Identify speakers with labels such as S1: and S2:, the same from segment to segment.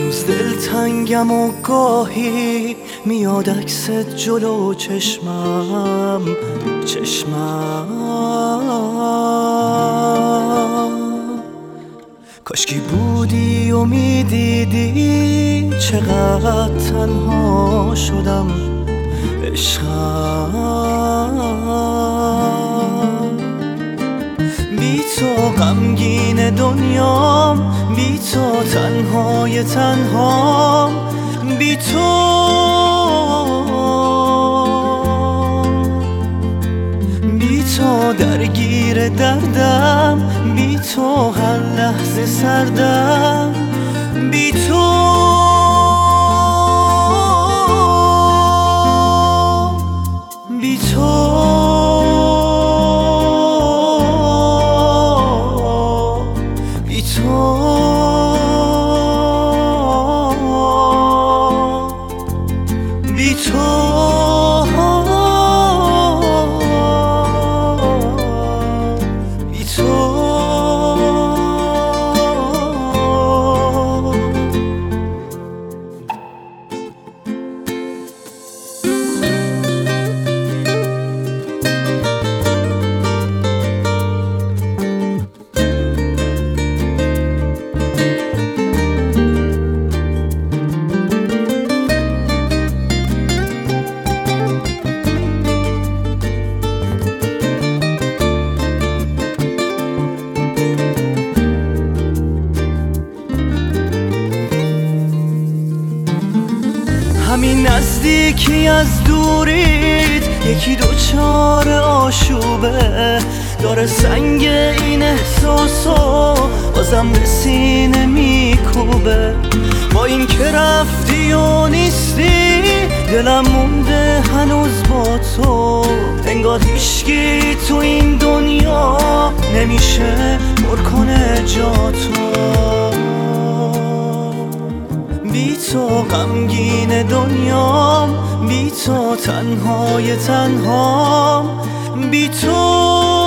S1: هنوز دلتنگم و گاهی میاد عکست جلو چشمم کاشکی بودی و میدیدی چقدر تنها شدم عشقم. بی تو غمگین دنیام، بی تو تنهای تنهام، بی تو درگیر دردم، بی تو هر لحظه سردم، بی تو بی تو بی تو بی تو همین نزدیکی از دورید یکی دوچار آشوبه، داره سنگ این احساسو بازم به سینه میکوبه. با این که رفتی و نیستی دلم مونده هنوز با تو، انگار هیچکی تو این دنیا نمیشه پر کنه جا تو. بی تو غمگین دنیام، بی تو تنهای تنهام، بی تو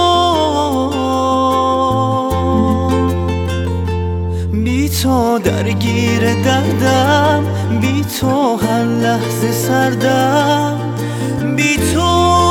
S1: بی تو درگیر دردم، بی تو هر لحظه سردم، بی تو